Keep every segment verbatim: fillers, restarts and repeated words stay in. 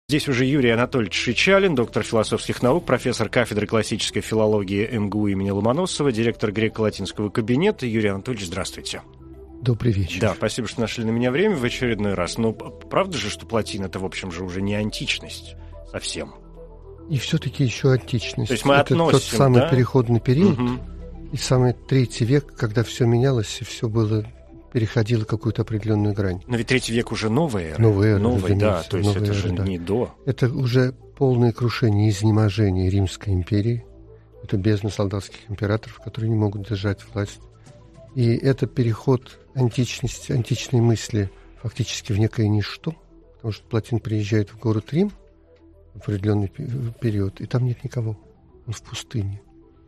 Здесь уже Юрий Анатольевич Шичалин, доктор философских наук, профессор кафедры классической филологии эм гэ у имени Ломоносова, директор греко-латинского кабинета. Юрий Анатольевич, здравствуйте. Добрый вечер. Да, спасибо, что нашли на меня время в очередной раз. Но правда же, что Платин — это, в общем же, уже не античность совсем? И все-таки еще античность. То есть мы это относим, тот самый да? переходный период, угу. и самый третий век, когда все менялось, и все было... переходила какую-то определенную грань. Но ведь третий век уже новая эра. Новая эра, Новый, да, то есть это эра, же да. не до. Это уже полное крушение, изнеможение Римской империи. Это бездна солдатских императоров, которые не могут держать власть. И это переход античности, античной мысли фактически в некое ничто, потому что Платин приезжает в город Рим в определенный период, и там нет никого. Он в пустыне.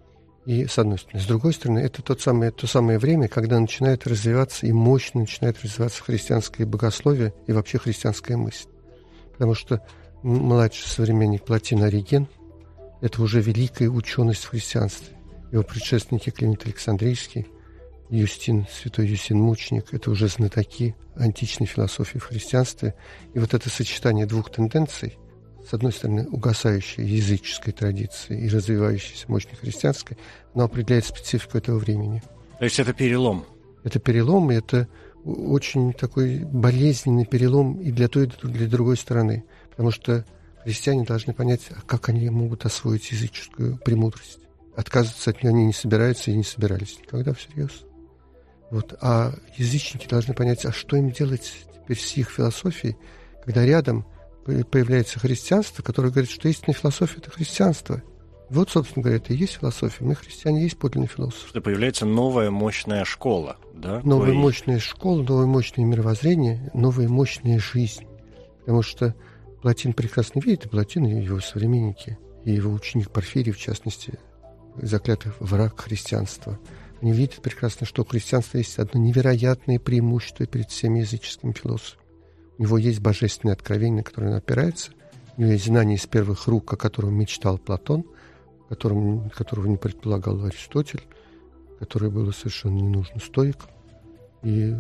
И с одной стороны. С другой стороны, это тот самый, то самое время, когда начинает развиваться и мощно начинает развиваться христианское богословие и вообще христианская мысль. Потому что младший современник Платина Ориген – это уже великая ученость в христианстве. Его предшественники Климент Александрийский, Юстин, святой Юстин Мученик – это уже знатоки античной философии в христианстве. И вот это сочетание двух тенденций, с одной стороны, угасающей языческой традиции и развивающейся мощной христианской, но определяет специфику этого времени. То есть это перелом? Это перелом, и это очень такой болезненный перелом и для той, и для другой стороны. Потому что христиане должны понять, как они могут освоить языческую премудрость. Отказываться от нее они не собираются и не собирались никогда всерьез. Вот. А язычники должны понять, а что им делать теперь с их философией, когда рядом появляется христианство, которое говорит, что истинная философия – это христианство. Вот, собственно говоря, это и есть философия. Мы, христиане, есть подлинный философ. Что появляется новая мощная школа, да? Новая Ой. мощная школа, новое мощное мировоззрение, новая мощная жизнь. Потому что Платин прекрасно видит, и Платин, и его современники, и его ученик Порфирий, в частности, заклятый враг христианства. Они видят прекрасно, что у христианства есть одно невероятное преимущество перед всеми языческими философами. У него есть божественное откровение, на которое он опирается. У него есть знание из первых рук, о котором мечтал Платон, которым, которого не предполагал Аристотель, которое было совершенно не нужно стоикам. И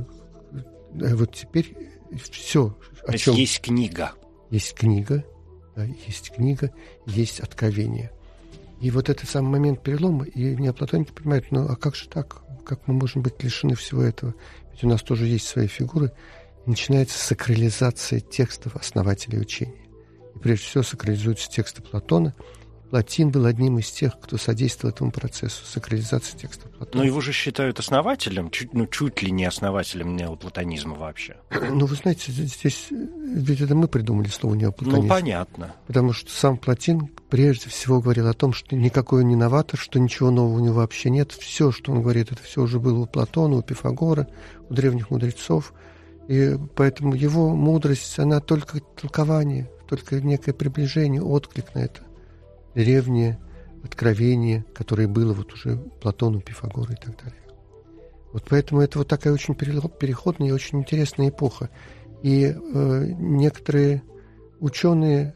вот теперь все, о чем... Есть книга. Есть книга, да, есть книга, есть откровение. И вот этот самый момент перелома, и неоплатоники понимают, ну а как же так? Как мы можем быть лишены всего этого? Ведь у нас тоже есть свои фигуры. Начинается сакрализация текстов основателей учения. И прежде всего сакрализуются тексты Платона. Платин был одним из тех, кто содействовал этому процессу, сакрализации текстов Платона. Но его же считают основателем, чуть, ну, чуть ли не основателем неоплатонизма вообще. Ну, вы знаете, здесь ведь это мы придумали слово неоплатонизм. Ну, понятно. Потому что сам Платин прежде всего говорил о том, что никакой он не новатор, что ничего нового у него вообще нет. Все, что он говорит, это все уже было у Платона, у Пифагора, у древних мудрецов. И поэтому его мудрость, она только толкование, только некое приближение, отклик на это древнее откровение, которое было вот уже у Платона, у Пифагора и так далее. Вот поэтому это вот такая очень переходная и очень интересная эпоха. И э, некоторые ученые,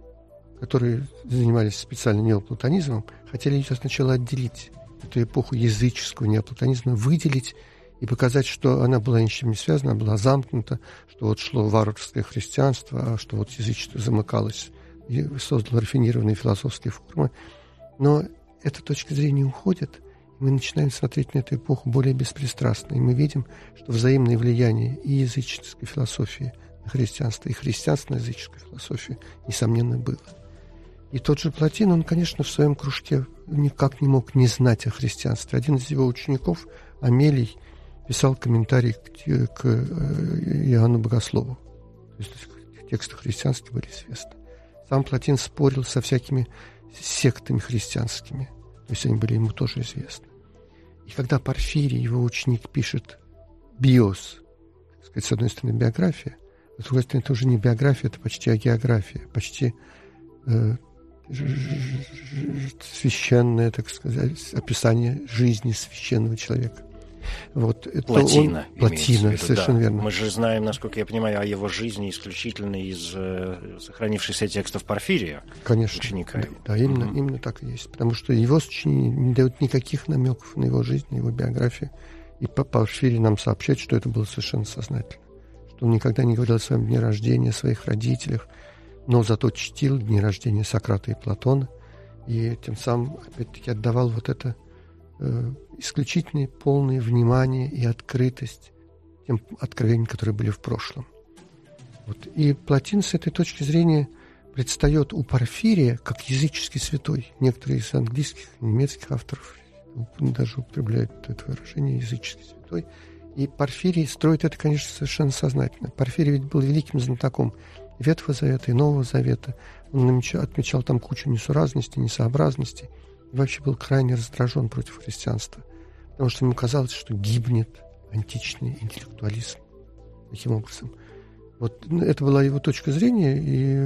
которые занимались специально неоплатонизмом, хотели ее сначала отделить, эту эпоху языческого неоплатонизма, выделить и показать, что она была ни с чем не связана, она была замкнута, что вот шло варварское христианство, а что вот язычество замыкалось и создало рафинированные философские формы. Но эта точка зрения уходит, и мы начинаем смотреть на эту эпоху более беспристрастно, и мы видим, что взаимное влияние и языческой философии на христианство, и христианство на языческую философию, несомненно, было. И тот же Платин, он, конечно, в своем кружке никак не мог не знать о христианстве. Один из его учеников, Амелий, писал комментарий к, к Иоанну Богослову. То есть тексты христианские были известны. Сам Платин спорил со всякими сектами христианскими. То есть они были ему тоже известны. И когда Порфирий, его ученик, пишет биос, так сказать, с одной стороны биография, а с другой стороны это уже не биография, это почти агеография, почти э, священное, так сказать, описание жизни священного человека. Вот, Платина. Он, Платина, виду, совершенно да. верно. Мы же знаем, насколько я понимаю, о его жизни исключительно из э, сохранившихся текстов Порфирия. Конечно. Ученика. Да, да именно, mm-hmm. именно так и есть. Потому что его сочинения не дают никаких намеков на его жизнь, на его биографию. И Порфирий нам сообщает, что это было совершенно сознательно. Что он никогда не говорил о своем дне рождения, о своих родителях. но зато чтил дни рождения Сократа и Платона, и тем самым, опять-таки, отдавал вот это э, исключительное полное внимание и открытость тем откровениям, которые были в прошлом. Вот. И Плотин с этой точки зрения предстает у Порфирия как языческий святой. Некоторые из английских, немецких авторов даже употребляют это выражение «языческий святой». И Порфирий строит это, конечно, совершенно сознательно. Порфирий ведь был великим знатоком Ветхого Завета и Нового Завета. Он намечал, отмечал там кучу несуразностей, несообразностей. И вообще был крайне раздражен против христианства. Потому что ему казалось, что гибнет античный интеллектуализм. Таким образом. Вот это была его точка зрения,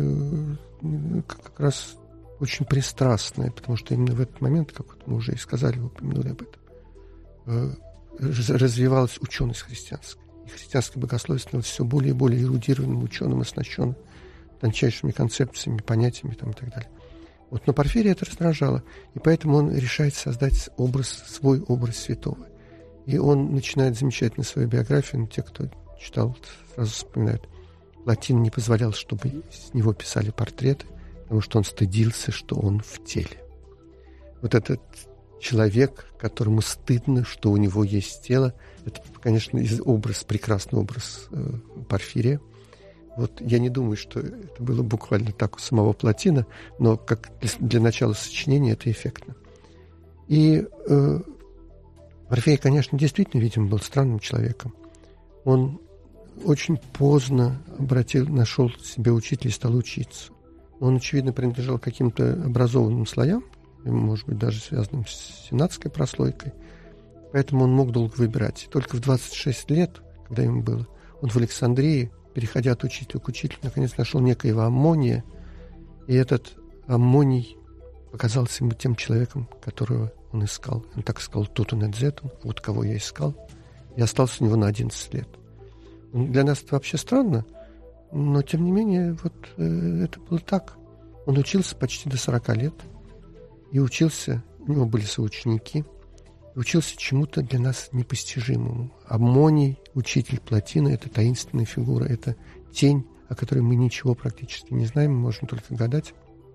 и как раз очень пристрастная, потому что именно в этот момент, как вот мы уже и сказали, вы упомянули об этом, развивалась ученость христианская. И христианское богословие становилось все более и более эрудированным, ученым, оснащенным тончайшими концепциями, понятиями там, и так далее. Вот, но Порфирия это раздражало, и поэтому он решает создать образ, свой образ святого. И он начинает замечательно свою биографию, но те, кто читал, сразу вспоминают. Плотин не позволял, чтобы с него писали портреты, потому что он стыдился, что он в теле. Вот этот человек, которому стыдно, что у него есть тело, это, конечно, образ, прекрасный образ э, Порфирия. Вот я не думаю, что это было буквально так у самого Плотина, но как для, для начала сочинения это эффектно. И э, Порфирий, конечно, действительно, видимо, был странным человеком. Он очень поздно обратил, нашел себе учителя и стал учиться. Он, очевидно, принадлежал к каким-то образованным слоям, может быть, даже связанным с сенатской прослойкой. Поэтому он мог долго выбирать. И только в двадцать шесть лет, когда ему было, он в Александрии, переходя от учителя к учителю, наконец нашел некоего Аммония. И этот Аммоний показался ему тем человеком, которого он искал. Он так сказал: «Тутун эдзетун», вот кого я искал. И остался у него на одиннадцать лет. Для нас это вообще странно, но, тем не менее, вот э, это было так. Он учился почти до сорока лет. И учился, у него были соученики, и учился чему-то для нас непостижимому. Аммоний, учитель Плотина, это таинственная фигура, это тень, о которой мы ничего практически не знаем, мы можем только гадать.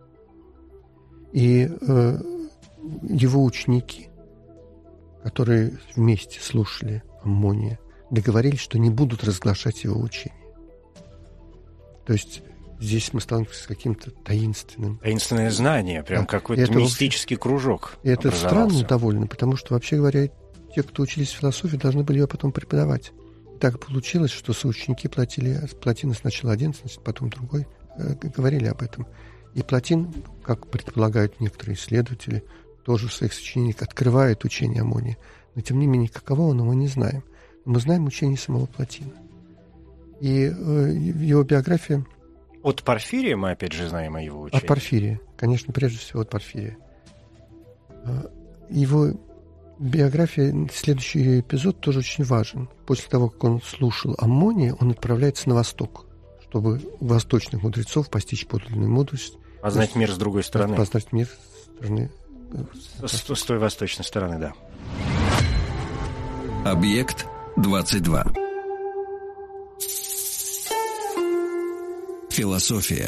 И э, его ученики, которые вместе слушали Аммония, договорились, что не будут разглашать его учение. То есть здесь мы сталкиваемся с каким-то таинственным... Таинственное знание, прям да. Какой-то это мистический вообще... кружок. И это странно довольно, потому что, вообще говоря, те, кто учились в философии, должны были ее потом преподавать. И так получилось, что соученики платили, Плотина сначала один, потом другой, э, говорили об этом. И Плотин, как предполагают некоторые исследователи, тоже в своих сочинениях открывает учение Аммония. Но, тем не менее, каково оно, мы не знаем. Мы знаем учение самого Плотина. И э, его биография... От Порфирия мы, опять же, знаем о его учении. От Порфирия. Конечно, прежде всего от Порфирия. Его биография, следующий эпизод тоже очень важен. После того, как он слушал Аммония, он отправляется на восток, чтобы у восточных мудрецов постичь подлинную мудрость. Познать мир с другой стороны. Познать мир с стороны... С, с той восточной стороны, да. Объект двадцать два. Философия.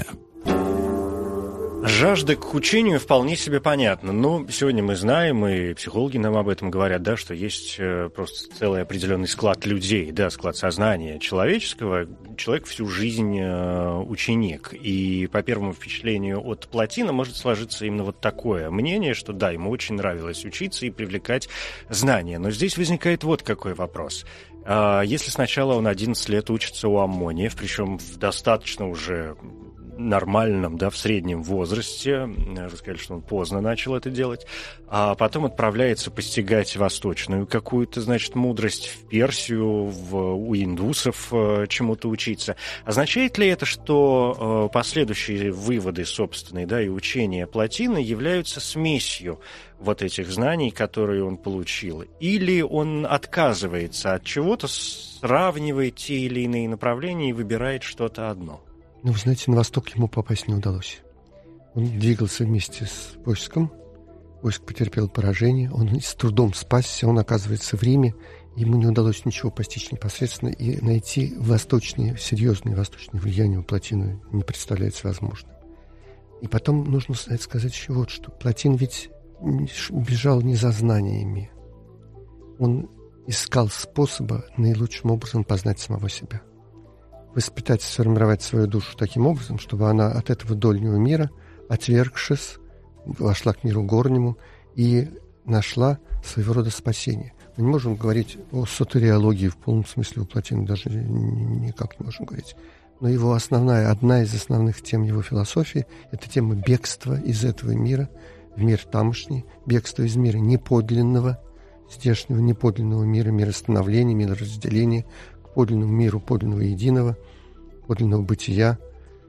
Жажда к учению вполне себе понятна. Но сегодня мы знаем, и психологи нам об этом говорят, да, что есть просто целый определенный склад людей, да, склад сознания человеческого. Человек всю жизнь ученик. И по первому впечатлению от Плотина может сложиться именно вот такое мнение, что да, ему очень нравилось учиться и привлекать знания. Но здесь возникает вот какой вопрос. Если сначала он одиннадцать лет учится у Аммония, причем в достаточно уже нормальном, да, в среднем возрасте, рассказали, что он поздно начал это делать, а потом отправляется постигать восточную какую-то, значит, мудрость в Персию, в, у индусов чему-то учиться. Означает ли это, что последующие выводы собственные, да, и учения Плотина являются смесью вот этих знаний, которые он получил? Или он отказывается от чего-то, сравнивает те или иные направления и выбирает что-то одно? Ну, вы знаете, на восток ему попасть не удалось. Он двигался вместе с войском. Войско потерпело поражение. Он с трудом спасся. Он оказывается в Риме. ему не удалось ничего постичь непосредственно, и найти восточные, серьезные восточные влияния у Плотина не представляется возможным. И потом нужно сказать еще вот что. Плотин ведь бежал не за знаниями. Он искал способа наилучшим образом познать самого себя. Воспитать, сформировать свою душу таким образом, чтобы она от этого дольнего мира, отвергшись, вошла к миру горнему и нашла своего рода спасение. Мы не можем говорить о сотериологии в полном смысле у Плотина, даже никак не можем говорить. Но его основная, одна из основных тем его философии – это тема бегства из этого мира в мир тамошний, бегство из мира неподлинного, здешнего неподлинного мира, мира становления, мира разделения, к подлинному миру подлинного единого, подлинного бытия,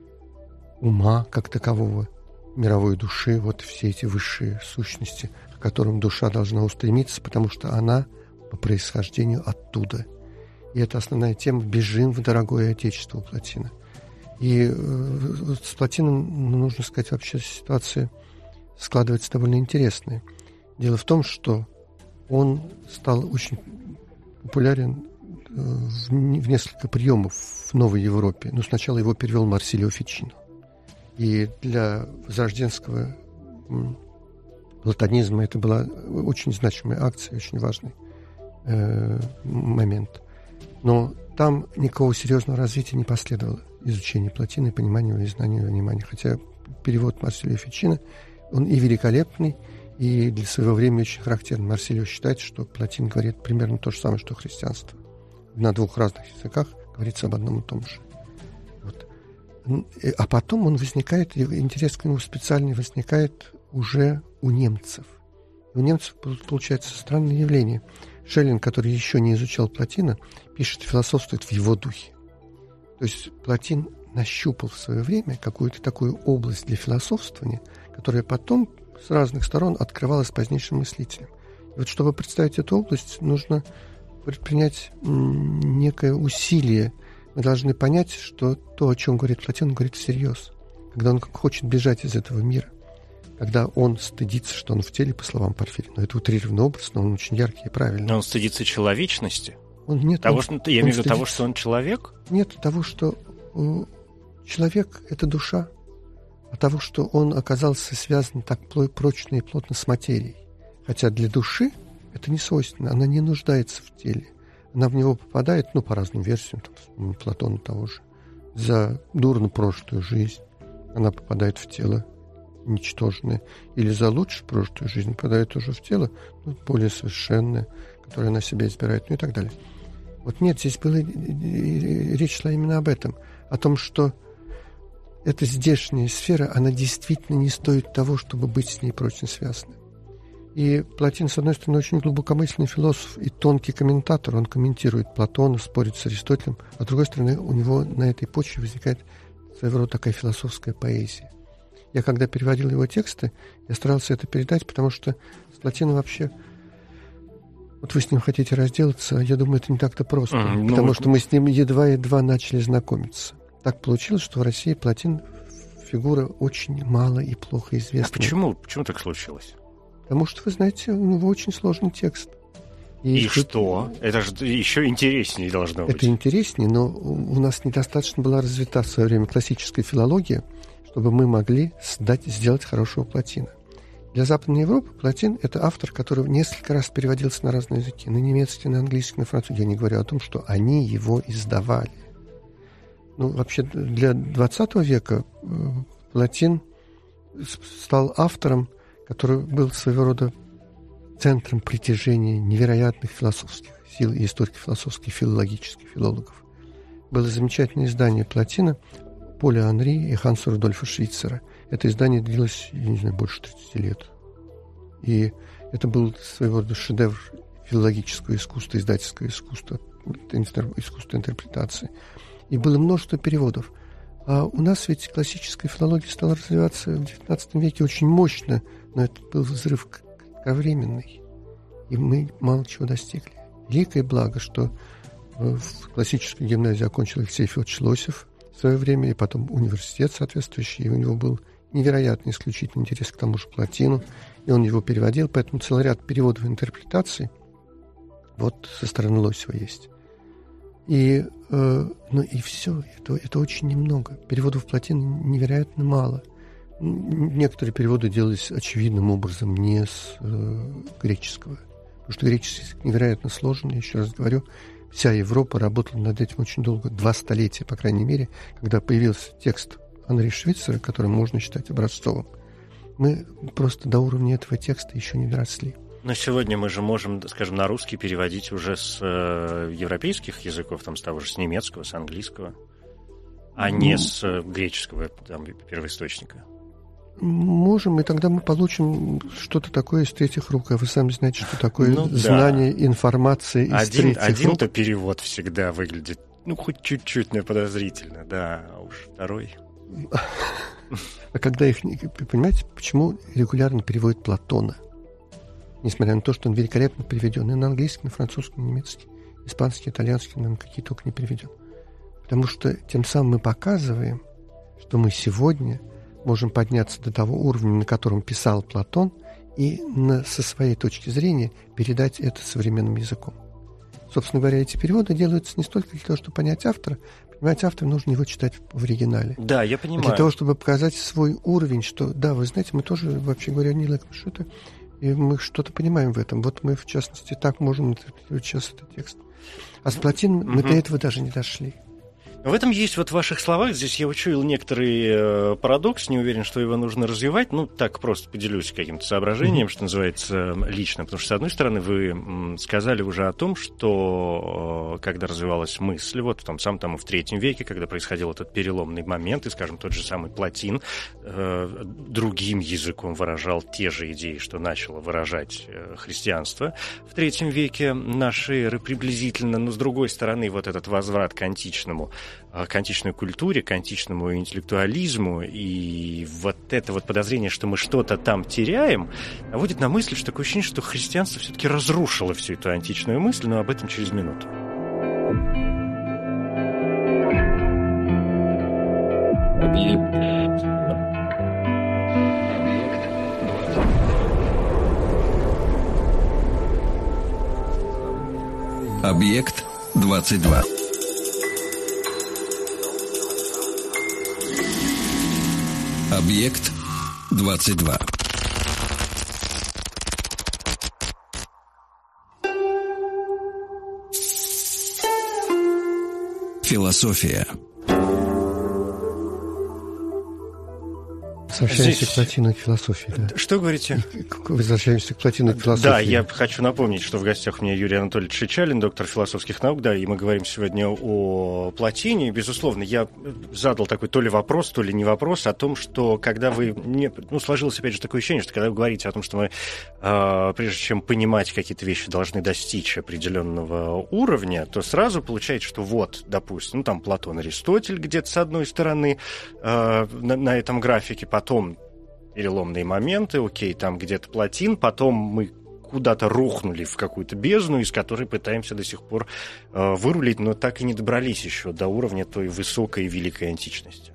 ума как такового, мировой души, вот все эти высшие сущности, к которым душа должна устремиться, потому что она по происхождению оттуда. И это основная тема «Бежим в дорогое Отечество» у Плотина. И э, с Плотином, ну, нужно сказать, вообще ситуация складывается довольно интересная. Дело в том, что он стал очень популярен э, в, в несколько приемов в Новой Европе. Но сначала его перевел Марсилио Фичино. И для возрожденского м, платонизма это была очень значимая акция, очень важный э, момент. Но там никакого серьезного развития не последовало изучения Плотина, понимания его и знания его внимания. Хотя перевод Марсилио Фичино, он и великолепный, и для своего времени очень характерный. Марсилио считает, что Плотин говорит примерно то же самое, что христианство. На двух разных языках говорится об одном и том же. Вот. А потом он возникает, интерес к нему специальный возникает уже у немцев. У немцев получается странное явление. Шеллинг, который еще не изучал Плотина, пишет, философствует в его духе. То есть Плотин нащупал в свое время какую-то такую область для философствования, которая потом с разных сторон открывалась позднейшим мыслителям. И вот чтобы представить эту область, нужно предпринять некое усилие. Мы должны понять, что то, о чем говорит Плотин, он говорит всерьез. Когда он хочет бежать из этого мира, когда он стыдится, что он в теле, по словам Порфирия. Но это утрированный образ, но он очень яркий и правильный. Но он стыдится человечности? Он, нет, того, он, что, я имею в виду того, что он человек? Нет, того, что uh, человек – это душа, а того, что он оказался связан так прочно и плотно с материей. Хотя для души это не свойственно, она не нуждается в теле. Она в него попадает, ну, по разным версиям, там, Платона того же, за дурно прошлую жизнь она попадает в тело ничтожное, или за лучше прошлую жизнь попадает уже в тело, ну, более совершенное, которое она себе избирает, ну и так далее. Вот нет, здесь была речь шла именно об этом, о том, что эта здешняя сфера, она действительно не стоит того, чтобы быть с ней прочно связанной. И Плотин, с одной стороны, очень глубокомысленный философ и тонкий комментатор, он комментирует Платона, спорит с Аристотелем, а с другой стороны, у него на этой почве возникает своего рода такая философская поэзия. Я, когда переводил его тексты, я старался это передать, потому что с Плотином вообще... Вот вы с ним хотите разделаться, я думаю, это не так-то просто. Mm, потому ну, что мы с ним едва-едва начали знакомиться. Так получилось, что в России Плотин фигура очень мало и плохо известна. А почему? Почему так случилось? Потому что, вы знаете, у него очень сложный текст. И, и что? Это же еще интереснее должно быть. Это интереснее, но у нас недостаточно была развита в свое время классическая филология, чтобы мы могли сдать, сделать хорошего Плотина. Для Западной Европы Плотин – это автор, который несколько раз переводился на разные языки. На немецкий, на английский, на французский. Я не говорю о том, что они его издавали. Ну, вообще, для двадцатого века Плотин стал автором, который был своего рода центром притяжения невероятных философских сил и историко-философских, филологических филологов. Было замечательное издание Плотина Поля Анри и Ханса Рудольфа Швейцера. Это издание длилось, я не знаю, больше тридцати лет. И это был своего рода шедевр филологического искусства, издательского искусства, искусства интерпретации. И было множество переводов. А у нас ведь классическая филология стала развиваться в девятнадцатом веке очень мощно, но это был взрыв кратковременный. И мы мало чего достигли. Великое благо, что в классической гимназии окончил Алексей Федорович Лосев в свое время, и потом университет соответствующий, и у него был невероятный исключительный интерес к тому же Плотину, и он его переводил, поэтому целый ряд переводов и интерпретаций Вот со стороны Лосева есть. И, э, ну и все, это, это очень немного. Переводов Плотин невероятно мало. Некоторые переводы делались очевидным образом не с э, греческого. Потому что греческий язык невероятно сложный, еще раз говорю. Вся Европа работала над этим очень долго, два столетия, по крайней мере, когда появился текст Анри Швейцера, который можно считать образцовым. Мы просто до уровня этого текста еще не доросли. Но сегодня мы же можем, скажем, на русский переводить уже с э, европейских языков, там, с того же, с немецкого, с английского, а ну, не с э, греческого там, первоисточника. Можем, и тогда мы получим что-то такое из третьих рук. А вы сами знаете, что такое ну, знание, да. информация из один, третьих один рук. Один-то перевод всегда выглядит, ну, хоть чуть-чуть, но подозрительно, да, а уж второй. А когда их... Понимаете, почему регулярно переводят Платона? Несмотря на то, что он великолепно переведен и на английский, на французский, на немецкий, испанский, итальянский, наверное, какие только не переведен. Потому что тем самым мы показываем, что мы сегодня можем подняться до того уровня, на котором писал Платон, и на, со своей точки зрения передать это современным языком. Собственно говоря, эти переводы делаются не столько для того, чтобы понять автора. Понимать автора нужно его читать в оригинале. Да, я понимаю. А для того, чтобы показать свой уровень, что, да, вы знаете, мы тоже, вообще говоря, не лыком что-то, и мы что-то понимаем в этом. Вот мы, в частности, так можем интерпретировать сейчас этот текст. А с Плотином мы угу. до этого даже не дошли. В этом есть вот в ваших словах, здесь я учуял некоторый э, парадокс, не уверен, что его нужно развивать, ну, так просто поделюсь каким-то соображением, mm-hmm. что называется, лично, потому что, с одной стороны, вы м, сказали уже о том, что э, когда развивалась мысль, вот там, сам там и в третьем веке, когда происходил этот переломный момент, и, скажем, тот же самый Плотин э, другим языком выражал те же идеи, что начало выражать э, христианство в третьем веке нашей эры приблизительно, но, с другой стороны, вот этот возврат к античному к античной культуре, к античному интеллектуализму, и вот это вот подозрение, что мы что-то там теряем, наводит на мысль, что такое ощущение, что христианство все-таки разрушило всю эту античную мысль, но об этом через минуту. Объект двадцать два. Объект двадцать два. Философия. Возвращаемся Здесь... к Плотину и к философии. Да. Что говорите? Возвращаемся к Плотину и к философии. Да, я хочу напомнить, что в гостях у меня Юрий Анатольевич Чичалин, доктор философских наук, да, и мы говорим сегодня о Плотине. Безусловно, я задал такой то ли вопрос, то ли не вопрос о том, что когда вы... Не, ну, сложилось, опять же, такое ощущение, что когда вы говорите о том, что мы, э, прежде чем понимать какие-то вещи, должны достичь определенного уровня, то сразу получается, что вот, допустим, ну, там Платон, Аристотель где-то с одной стороны э, на, на этом графике, потом Потом переломные моменты, окей, там где-то Плотин, потом мы куда-то рухнули в какую-то бездну, из которой пытаемся до сих пор э, вырулить, но так и не добрались еще до уровня той высокой и великой античности.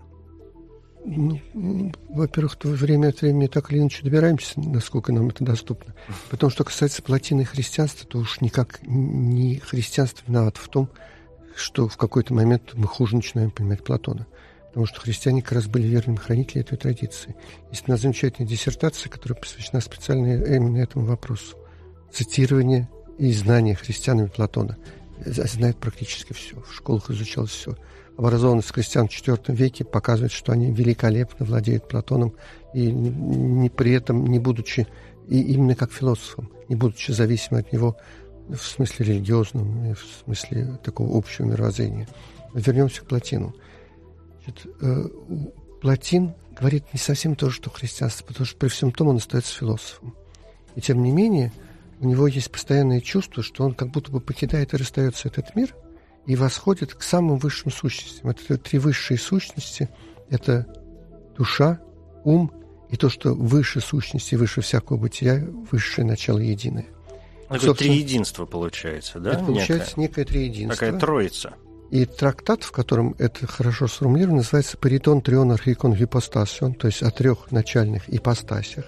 Ну, во-первых, время от времени так или иначе добираемся, насколько нам это доступно. Потом, что касается Плотина и христианства, то уж никак не христианство виновато в том, что в какой-то момент мы хуже начинаем понимать Платона. Потому что христиане как раз были верными хранителями этой традиции. Есть одна замечательная диссертация, которая посвящена специально именно этому вопросу. Цитирование и знание христианами Платона. Знает практически все. В школах изучалось все. Образованность христиан в четвёртом веке показывает, что они великолепно владеют Платоном, и не, не, при этом не будучи, и именно как философом, не будучи зависимым от него в смысле религиозном, в смысле такого общего мировоззрения. Вернемся к Плотину. Значит, э, Плотин говорит не совсем то же, что христианство, потому что при всем том он остается философом. И тем не менее, у него есть постоянное чувство, что он как будто бы покидает и расстается этот мир и восходит к самым высшим сущностям. Это три высшие сущности – это душа, ум и то, что выше сущности, выше всякого бытия, высшее начало единое. Это триединство получается, да? Это получается некое, некое триединство. Такая троица. И трактат, в котором это хорошо сформулировано, называется «Паритон трион архикон гипостасион», то есть о трех начальных ипостасях.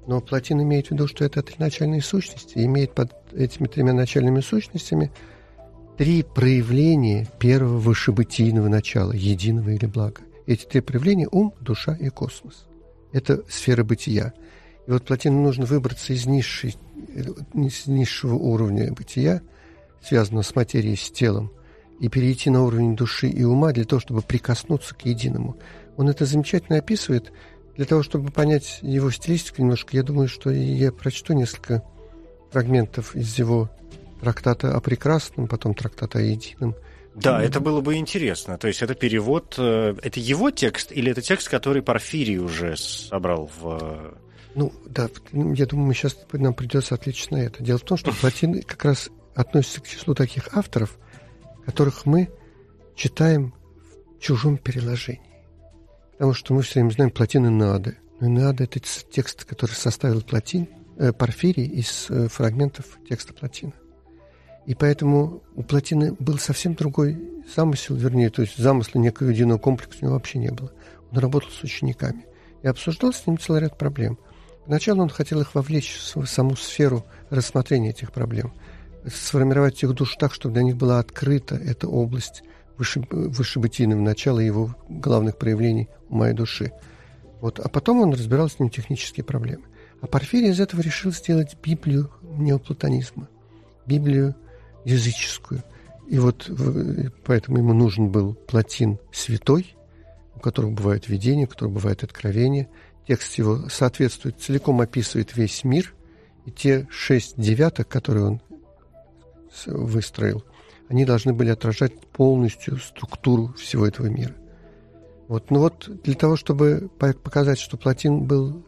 Но Плотин имеет в виду, что это три начальные сущности, и имеет под этими тремя начальными сущностями три проявления первого высшебытийного начала, единого или блага. Эти три проявления – ум, душа и космос. Это сфера бытия. И вот Плотину нужно выбраться из, низшей, из низшего уровня бытия, связанного с материей, с телом, и перейти на уровень души и ума для того, чтобы прикоснуться к единому. Он это замечательно описывает. Для того, чтобы понять его стилистику немножко, я думаю, что я прочту несколько фрагментов из его трактата о прекрасном, потом трактата о едином. Да, это было бы интересно. То есть это перевод... Это его текст или это текст, который Порфирий уже собрал в... Ну, да, я думаю, мы сейчас, нам придется отвлечься на это. Дело в том, что Плотин как раз относится к числу таких авторов, которых мы читаем в чужом переложении. Потому что мы все время знаем Плотин Энеады. Но Энеада – это текст, который составил Плотин, э, Порфирий из э, фрагментов текста Плотина. И поэтому у Плотина был совсем другой замысел, вернее, то есть замысла некого единого комплекса у него вообще не было. Он работал с учениками и обсуждал с ними целый ряд проблем. Поначалу он хотел их вовлечь в саму сферу рассмотрения этих проблем, сформировать их душу так, чтобы для них была открыта эта область высшебытийного начала и его главных проявлений ума и души. Вот. А потом он разбирал с ним технические проблемы. А Порфирий из этого решил сделать Библию неоплатонизма, Библию языческую. И вот поэтому ему нужен был Плотин святой, у которого бывают видения, у которого бывают откровения. Текст его соответствует, целиком описывает весь мир, и те шесть девяток, которые он выстроил, они должны были отражать полностью структуру всего этого мира. Вот. Но вот для того, чтобы показать, что Плотин был,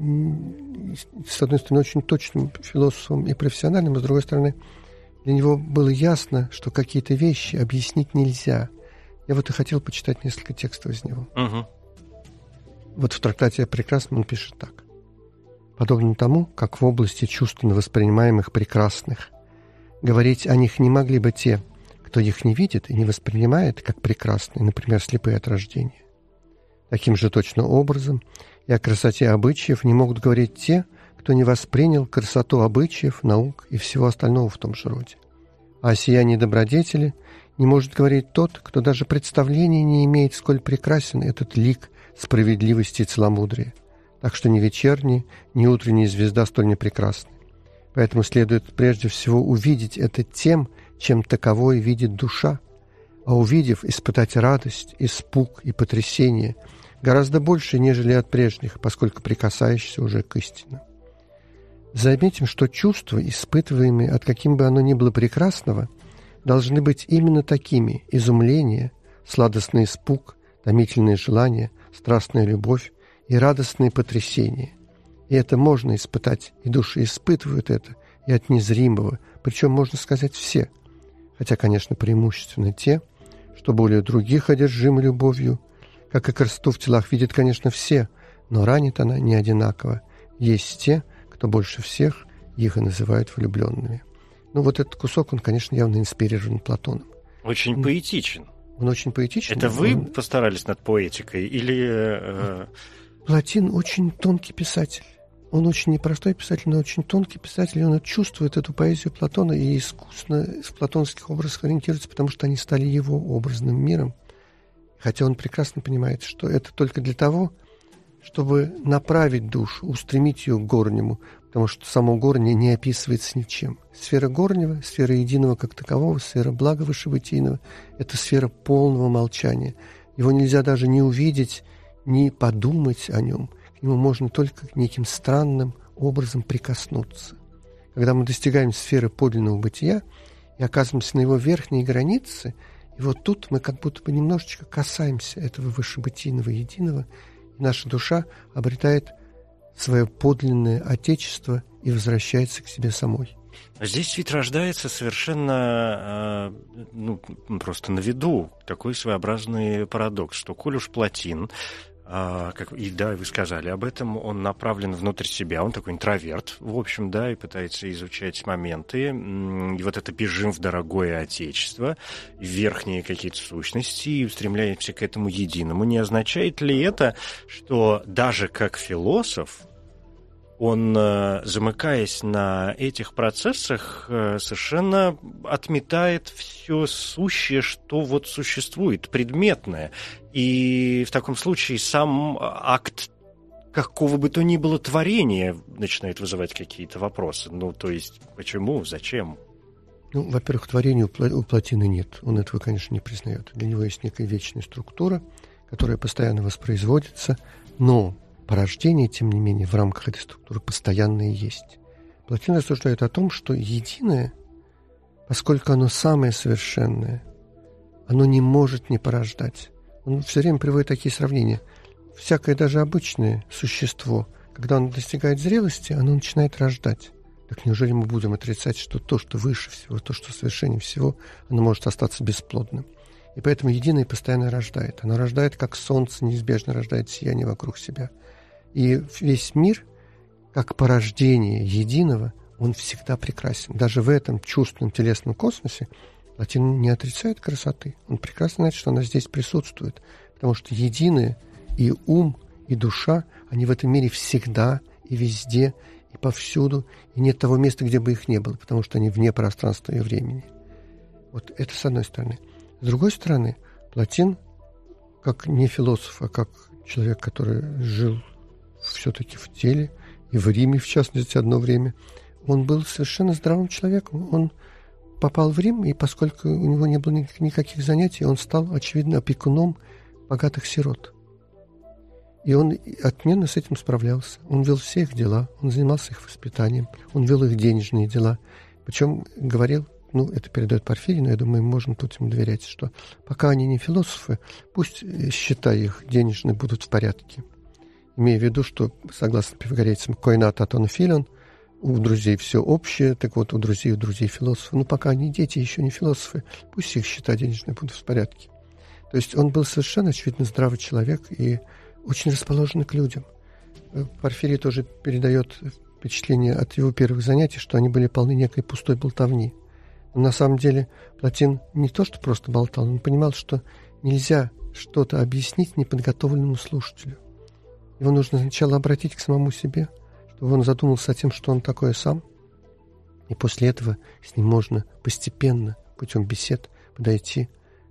с одной стороны, очень точным философом и профессиональным, а с другой стороны, для него было ясно, что какие-то вещи объяснить нельзя. Я вот и хотел почитать несколько текстов из него. Угу. Вот в трактате о прекрасном он пишет так. «Подобно тому, как в области чувственно воспринимаемых прекрасных говорить о них не могли бы те, кто их не видит и не воспринимает как прекрасные, например, слепые от рождения. Таким же точно образом и о красоте обычаев не могут говорить те, кто не воспринял красоту обычаев, наук и всего остального в том же роде. А о сиянии добродетели не может говорить тот, кто даже представления не имеет, сколь прекрасен этот лик справедливости и целомудрия. Так что ни вечерняя, ни утренняя звезда столь не прекрасны. Поэтому следует прежде всего увидеть это тем, чем таковое видит душа, а увидев, испытать радость, испуг и потрясение гораздо больше, нежели от прежних, поскольку прикасаешься уже к истине. Заметим, что чувства, испытываемые от каким бы оно ни было прекрасного, должны быть именно такими: изумление, сладостный испуг, томительное желание, страстная любовь и радостные потрясения. И это можно испытать, и души испытывают это и от незримого, причем, можно сказать, все, хотя, конечно, преимущественно те, что более других одержимы любовью, как и красоту в телах видят, конечно, все, но ранит она не одинаково. Есть те, кто больше всех их и называют влюбленными. Ну, вот этот кусок, он, конечно, явно инспирирован Платоном. Очень он, поэтичен. Он очень поэтичен. Это вы он... постарались над поэтикой или... Э... Платин очень тонкий писатель. Он очень непростой писатель, но очень тонкий писатель, и он чувствует эту поэзию Платона и искусно в платонских образах ориентируется, потому что они стали его образным миром. Хотя он прекрасно понимает, что это только для того, чтобы направить душу, устремить ее к горнему, потому что само горнее не описывается ничем. Сфера горнего, сфера единого как такового, сфера блага высшебытийного – это сфера полного молчания. Его нельзя даже не увидеть, не подумать о нем. К нему можно только неким странным образом прикоснуться. Когда мы достигаем сферы подлинного бытия и оказываемся на его верхней границе, и вот тут мы как будто бы немножечко касаемся этого высшебытийного единого, и наша душа обретает свое подлинное отечество и возвращается к себе самой. Здесь ведь рождается совершенно, э, ну, просто на виду такой своеобразный парадокс, что коль уж Плотин, э, как, и да, вы сказали об этом, он направлен внутрь себя, он такой интроверт, в общем, да, и пытается изучать моменты, и вот это бежим в дорогое отечество, в верхние какие-то сущности, и устремляемся к этому единому. Не означает ли это, что даже как философ он, замыкаясь на этих процессах, совершенно отметает все сущее, что вот существует, предметное. И в таком случае сам акт какого бы то ни было творения начинает вызывать какие-то вопросы. Ну, то есть, почему, зачем? Ну, во-первых, творения у Плотина нет. Он этого, конечно, не признает. Для него есть некая вечная структура, которая постоянно воспроизводится, но порождение, тем не менее, в рамках этой структуры постоянно и есть. Плотин рассуждает о том, что единое, поскольку оно самое совершенное, оно не может не порождать. Он все время приводит такие сравнения. Всякое даже обычное существо, когда оно достигает зрелости, оно начинает рождать. Так неужели мы будем отрицать, что то, что выше всего, то, что совершеннее всего, оно может остаться бесплодным? И поэтому единое постоянно рождает. Оно рождает, как солнце неизбежно рождает сияние вокруг себя. И весь мир, как порождение единого, он всегда прекрасен. Даже в этом чувственном телесном космосе Плотин не отрицает красоты. Он прекрасно знает, что она здесь присутствует. Потому что единое и ум, и душа, они в этом мире всегда и везде, и повсюду. И нет того места, где бы их не было, потому что они вне пространства и времени. Вот это с одной стороны. С другой стороны, Плотин, как не философ, а как человек, который жил все-таки в теле, и в Риме, в частности, одно время, он был совершенно здравым человеком. Он попал в Рим, и поскольку у него не было никаких занятий, он стал, очевидно, опекуном богатых сирот. И он отменно с этим справлялся. Он вел все их дела, он занимался их воспитанием, он вел их денежные дела. Причем говорил, ну, это передает Порфирий, но я думаю, мы можем тут ему доверять, что пока они не философы, пусть счета их денежные будут в порядке. Имея в виду, что, согласно пифагорейцам, коинат атон филон, у друзей все общее, так вот у друзей, у друзей философы. Ну, пока они дети, еще не философы, пусть их счета денежные будут в порядке. То есть он был совершенно, очевидно, здравый человек и очень расположенный к людям. Порфирий тоже передает впечатление от его первых занятий, что они были полны некой пустой болтовни. Но на самом деле Плотин не то, что просто болтал, он понимал, что нельзя что-то объяснить неподготовленному слушателю. Его нужно сначала обратить к самому себе, чтобы он задумался о том, что он такое сам, и после этого с ним можно постепенно, путем бесед, подойти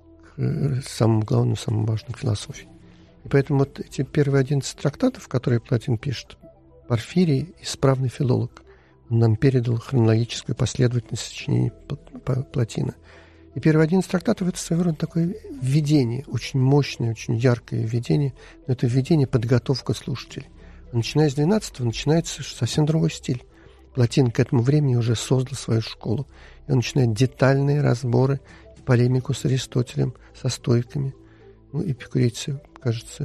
к самому главному, самому важному философии. И поэтому вот эти первые одиннадцать трактатов, которые Плотин пишет, Порфирий, исправный филолог, он нам передал хронологическую последовательность сочинений Плотина. И первые одиннадцать трактатов – это своего рода такое введение, очень мощное, очень яркое введение, но это введение, подготовка слушателей. А начиная с двенадцатого начинается совсем другой стиль. Плотин к этому времени уже создал свою школу. И он начинает детальные разборы, полемику с Аристотелем, со стоиками. Ну, эпикурейцы, кажется,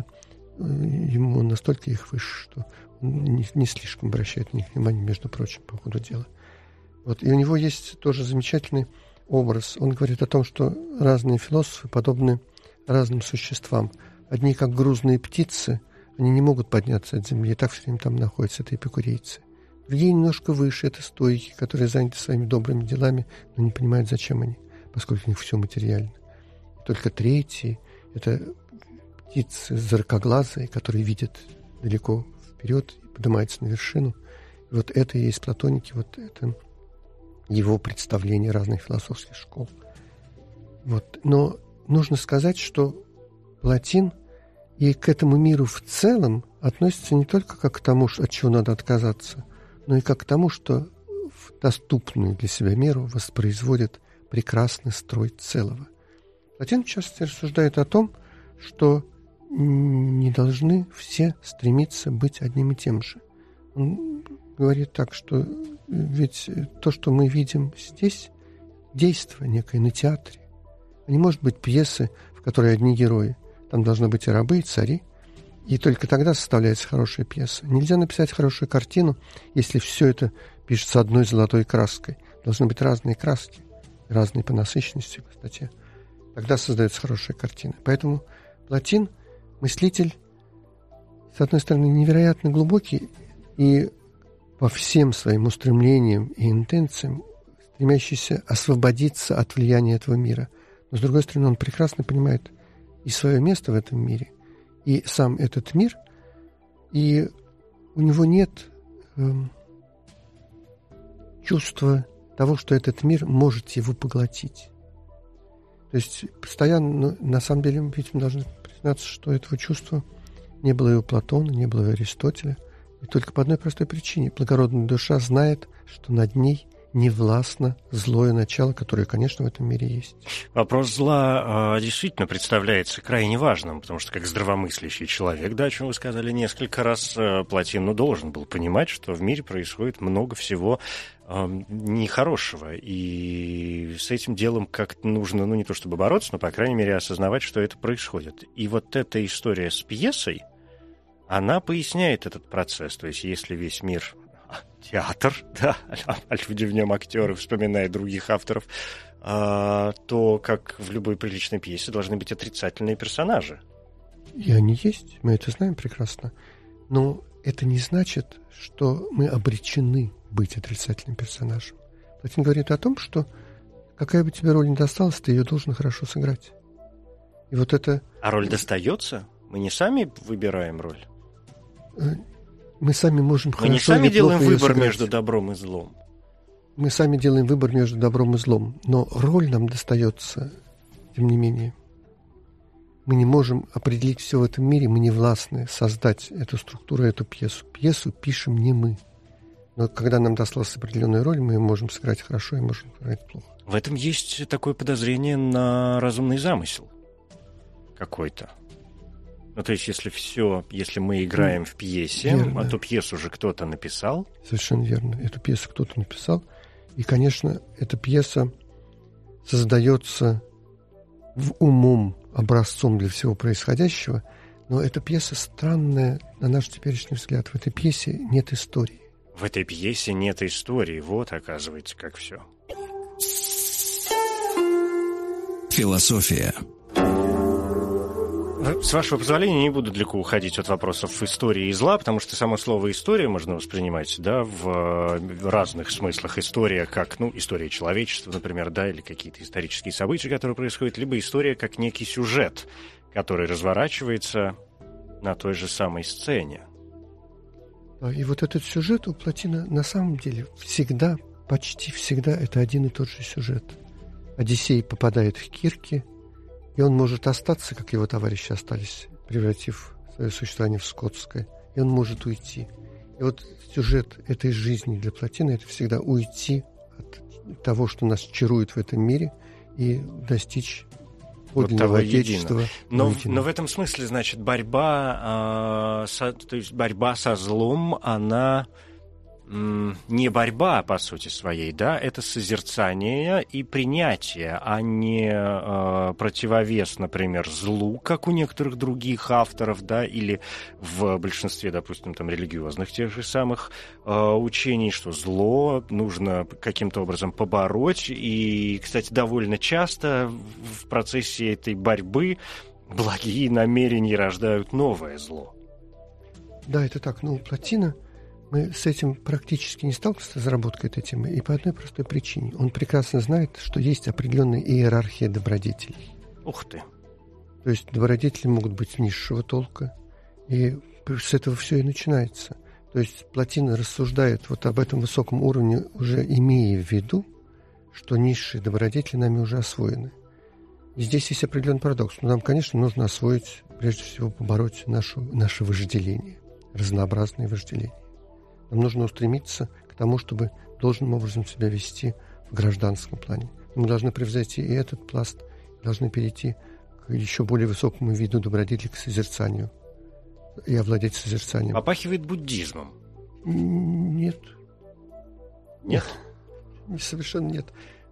ему настолько их выше, что он не, не слишком обращает на них внимание, между прочим, по ходу дела. Вот. И у него есть тоже замечательный образ. Он говорит о том, что разные философы подобны разным существам. Одни, как грузные птицы, они не могут подняться от земли, и так все время там находятся, это эпикурейцы. Другие немножко выше, это стоики, которые заняты своими добрыми делами, но не понимают, зачем они, поскольку у них все материально. И только третьи – это птицы зракоглазые, которые видят далеко вперед и поднимаются на вершину. И вот это и есть платоники, вот это его представление разных философских школ. Вот. Но нужно сказать, что Плотин и к этому миру в целом относится не только как к тому, от чего надо отказаться, но и как к тому, что в доступную для себя меру воспроизводит прекрасный строй целого. Плотин, в частности, рассуждает о том, что не должны все стремиться быть одним и тем же. Он говорит так, что ведь то, что мы видим здесь, действие некое на театре. А не может быть пьесы, в которой одни герои. Там должны быть и рабы, и цари. И только тогда составляется хорошая пьеса. Нельзя написать хорошую картину, если все это пишется одной золотой краской. Должны быть разные краски, разные по насыщенности, по статье. Тогда создается хорошая картина. Поэтому Плотин – мыслитель, с одной стороны, невероятно глубокий и по всем своим устремлениям и интенциям стремящийся освободиться от влияния этого мира. Но, с другой стороны, он прекрасно понимает и свое место в этом мире, и сам этот мир, и у него нет эм, чувство того, что этот мир может его поглотить. То есть постоянно, ну, на самом деле, ведь мы должны признаться, что этого чувства не было и у Платона, не было и у Аристотеля. И только по одной простой причине. Благородная душа знает, что над ней не властно злое начало, которое, конечно, в этом мире есть. Вопрос зла э, действительно представляется крайне важным, потому что как здравомыслящий человек, да, о чем вы сказали несколько раз, э, Платин, ну, должен был понимать, что в мире происходит много всего э, нехорошего, и с этим делом как-то нужно, ну, не то чтобы бороться, но, по крайней мере, осознавать, что это происходит. И вот эта история с пьесой, она поясняет этот процесс. То есть если весь мир театр, да, а люди в нем актеры, вспоминая других авторов, а, то, как в любой приличной пьесе, должны быть отрицательные персонажи. И они есть, мы это знаем прекрасно. Но это не значит, что мы обречены быть отрицательным персонажем. Платин говорит о том, что какая бы тебе роль ни досталась, ты ее должен хорошо сыграть. И вот это... А роль достается? Мы не сами выбираем роль? Мы сами можем Мы не сами делаем выбор между добром и злом. Мы сами делаем выбор между добром и злом. Но роль нам достается, тем не менее. Мы не можем определить все в этом мире, мы не властны создать эту структуру, эту пьесу. Пьесу пишем не мы. Но когда нам досталась определенная роль, мы можем сыграть хорошо и можем сыграть плохо. В этом есть такое подозрение на разумный замысел какой-то. Ну, то есть, если все, если мы играем в пьесе, верно. А то пьесу же кто-то написал. Совершенно верно. Эту пьесу кто-то написал. И, конечно, эта пьеса создается в умом образцом для всего происходящего, но эта пьеса странная, на наш теперешний взгляд. В этой пьесе нет истории. В этой пьесе нет истории. Вот, оказывается, как все. Философия. С вашего позволения, не буду далеко уходить от вопросов истории и зла, потому что само слово «история» можно воспринимать, да, в разных смыслах. История как, ну, история человечества, например, да, или какие-то исторические события, которые происходят, либо история как некий сюжет, который разворачивается на той же самой сцене. И вот этот сюжет у Платина на самом деле всегда, почти всегда это один и тот же сюжет. Одиссей попадает в Кирки, и он может остаться, как его товарищи остались, превратив свое существование в скотское. И он может уйти. И вот сюжет этой жизни для Платина – это всегда уйти от того, что нас чарует в этом мире, и достичь подлинного вот отечества. Но, но в этом смысле, значит, борьба, э, со, то есть борьба со злом, она... не борьба, по сути своей, да, это созерцание и принятие, а не э, противовес, например, злу, как у некоторых других авторов, да, или в большинстве, допустим, там, религиозных тех же самых э, учений, что зло нужно каким-то образом побороть. И, кстати, довольно часто в процессе этой борьбы благие намерения рождают новое зло. Да, это так. Ну, Платина... Мы с этим практически не сталкиваемся, с разработкой этой темы, и по одной простой причине. Он прекрасно знает, что есть определенная иерархия добродетелей. Ух ты! То есть добродетели могут быть низшего толка, и с этого все и начинается. То есть Платин рассуждает вот об этом высоком уровне, уже имея в виду, что низшие добродетели нами уже освоены. И здесь есть определенный парадокс. Но нам, конечно, нужно освоить, прежде всего, побороть нашу, наше вожделение, разнообразные вожделения. Нам нужно устремиться к тому, чтобы должным образом себя вести в гражданском плане. Мы должны превзойти и этот пласт, должны перейти к еще более высокому виду добродетели, к созерцанию, и овладеть созерцанием. Попахивает буддизмом? Нет. Нет? Совершенно нет.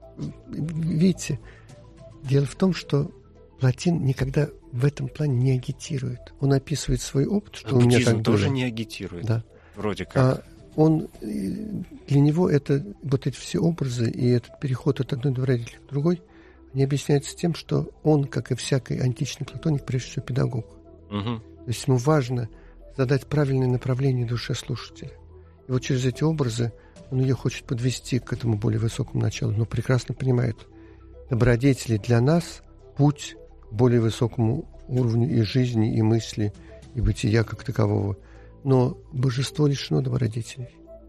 Видите, дело в том, что Платин никогда в этом плане не агитирует. Он описывает свой опыт, что а у меня так было. Буддизм тоже не агитирует? Да. Вроде как. А он, для него это, вот эти все образы и этот переход от одной добродетели к другой, они объясняются тем, что он, как и всякий античный платоник, прежде всего педагог. Угу. То есть ему важно задать правильное направление душе слушателя. И вот через эти образы он ее хочет подвести к этому более высокому началу, но прекрасно понимает, добродетели для нас – путь к более высокому уровню и жизни, и мысли, и бытия как такового. Но божество лишено добродетелей.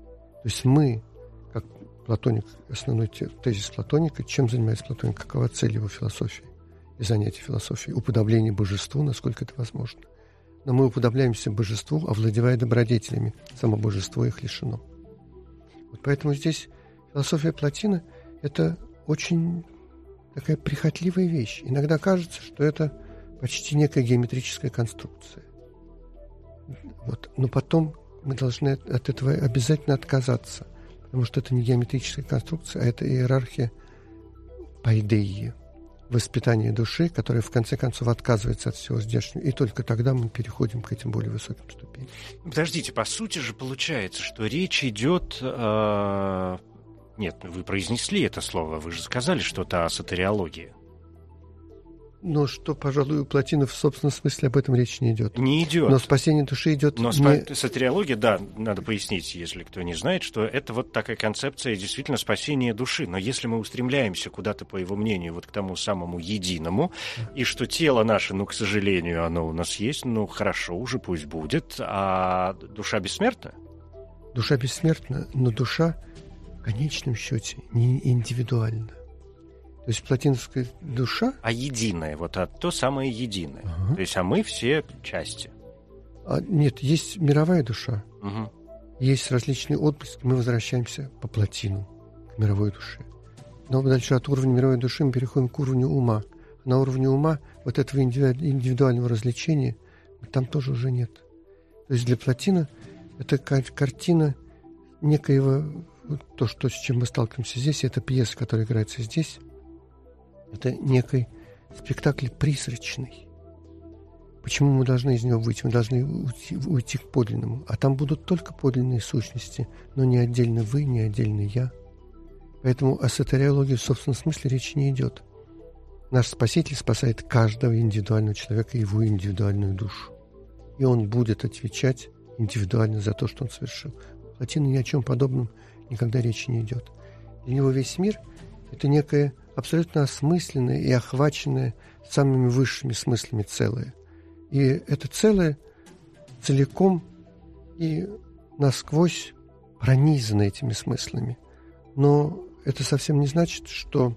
есть мы, как Платоник, основной тезис Платоника, чем занимается Платоник, какова цель его философии и занятий философией? Уподобление божеству, насколько это возможно. Но мы уподобляемся божеству, овладевая добродетелями. Само божество их лишено. Вот поэтому здесь философия Платина – это очень такая прихотливая вещь. Иногда кажется, что это почти некая геометрическая конструкция. Вот. Но потом мы должны от этого обязательно отказаться, потому что это не геометрическая конструкция, а это иерархия пайдеи, воспитание души, которое в конце концов отказывается от всего здешнего. И только тогда мы переходим к этим более высоким ступеням. Подождите, по сути же получается, что речь идет... Э... Нет, вы произнесли это слово, вы же сказали что-то о сатериологии. Но что, пожалуй, у Платина в собственном смысле об этом речи не идет. Не идет. Но спасение души идет... Но не... сатериология, да, надо пояснить, если кто не знает, что это вот такая концепция действительно спасения души. Но если мы устремляемся куда-то, по его мнению, вот к тому самому единому, и что тело наше, ну, к сожалению, оно у нас есть, ну, хорошо уже, пусть будет, а душа бессмертна? Душа бессмертна, но душа в конечном счете не индивидуальна. То есть платиновская душа... А единое, вот а то самое единое. Ага. То есть, а мы все части. А, нет, есть мировая душа. Угу. Есть различные отблески. Мы возвращаемся по плотину к мировой душе. Но дальше от уровня мировой души мы переходим к уровню ума. На уровне ума вот этого индивидуального развлечения там тоже уже нет. То есть для Платина это картина некоего... То, что, с чем мы сталкиваемся здесь, это пьеса, которая играется здесь. Это некий спектакль призрачный. Почему мы должны из него выйти? Мы должны уйти, уйти к подлинному. А там будут только подлинные сущности, но не отдельно вы, не отдельно я. Поэтому о сатериологии в собственном смысле речи не идет. Наш Спаситель спасает каждого индивидуального человека, его индивидуальную душу. И он будет отвечать индивидуально за то, что он совершил. У Платина ни о чем подобном никогда речи не идет. Для него весь мир – это некое абсолютно осмысленное и охваченное самыми высшими смыслами целое. И это целое целиком и насквозь пронизано этими смыслами. Но это совсем не значит, что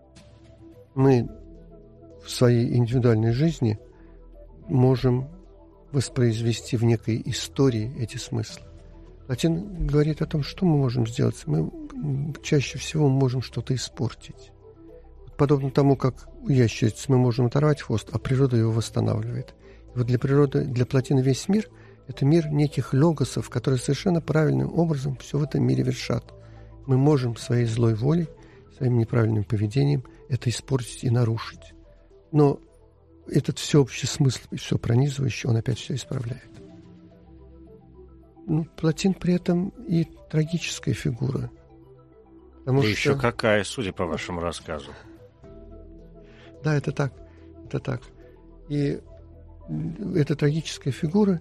мы в своей индивидуальной жизни можем воспроизвести в некой истории эти смыслы. Платин говорит о том, что мы можем сделать. Мы чаще всего можем что-то испортить. Подобно тому, как у ящерицы мы можем оторвать хвост, а природа его восстанавливает. И вот для природы, для Платина весь мир – это мир неких логосов, которые совершенно правильным образом все в этом мире вершат. Мы можем своей злой волей, своим неправильным поведением это испортить и нарушить. Но этот всеобщий смысл и все пронизывающий, он опять все исправляет. Ну, Платин при этом и трагическая фигура. Да что... еще какая, судя по вашему рассказу. Да, это так, это так. И эта трагическая фигура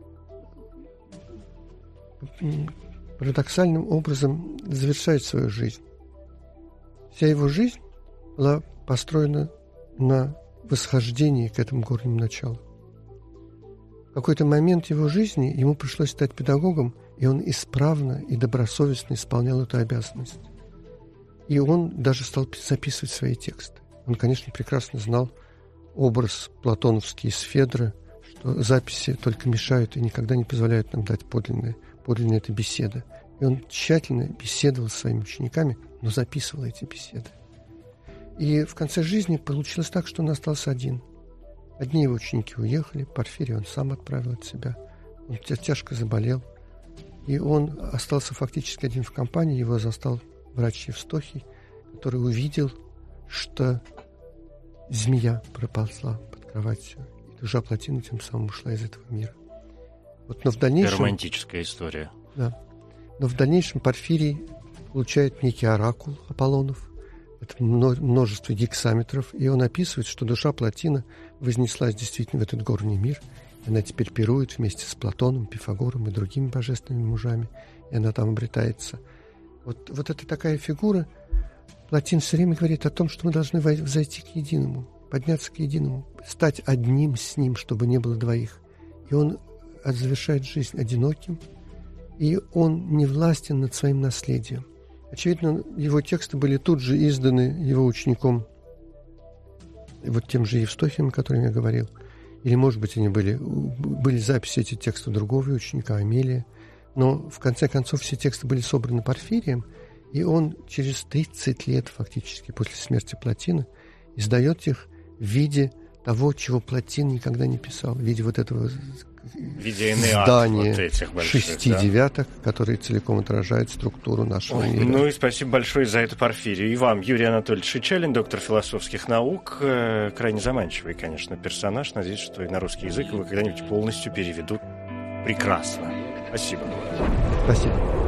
парадоксальным образом завершает свою жизнь. Вся его жизнь была построена на восхождении к этому горнему началу. В какой-то момент его жизни ему пришлось стать педагогом, и он исправно и добросовестно исполнял эту обязанность. И он даже стал записывать свои тексты. Он, конечно, прекрасно знал образ платоновский из Федра, что записи только мешают и никогда не позволяют нам дать подлинное. Подлинная это беседа. И он тщательно беседовал с своими учениками, но записывал эти беседы. И в конце жизни получилось так, что он остался один. Одни его ученики уехали, Порфирий он сам отправил от себя. Он тяжко заболел. И он остался фактически один в компании. Его застал врач Евстохий, который увидел, что змея проползла под кроватью, и душа Платина тем самым ушла из этого мира. Вот, но в дальнейшем... Романтическая история. Да. Но в дальнейшем Порфирий получает некий оракул Аполлонов, это множество гексаметров, и он описывает, что душа Платина вознеслась действительно в этот горний мир, и она теперь пирует вместе с Платоном, Пифагором и другими божественными мужами, и она там обретается. Вот, вот это такая фигура. Платин все время говорит о том, что мы должны взойти к единому, подняться к единому, стать одним с ним, чтобы не было двоих. И он завершает жизнь одиноким, и он не властен над своим наследием. Очевидно, его тексты были тут же изданы его учеником, вот тем же Евстохием, о котором я говорил. Или, может быть, они были, были записи этих текстов другого ученика, Амелия. Но, в конце концов, все тексты были собраны Порфирием, и он через тридцать лет, фактически, после смерти Плотина, издает их в виде того, чего Плотин никогда не писал, в виде вот этого здания вот этих больших, шести да? девяток, которые целиком отражают структуру нашего Ой, мира. Ну и спасибо большое за это, Порфирий. И вам, Юрий Анатольевич Чичалин, доктор философских наук, крайне заманчивый, конечно, персонаж. Надеюсь, что и на русский язык его когда-нибудь полностью переведут прекрасно. Спасибо. Спасибо.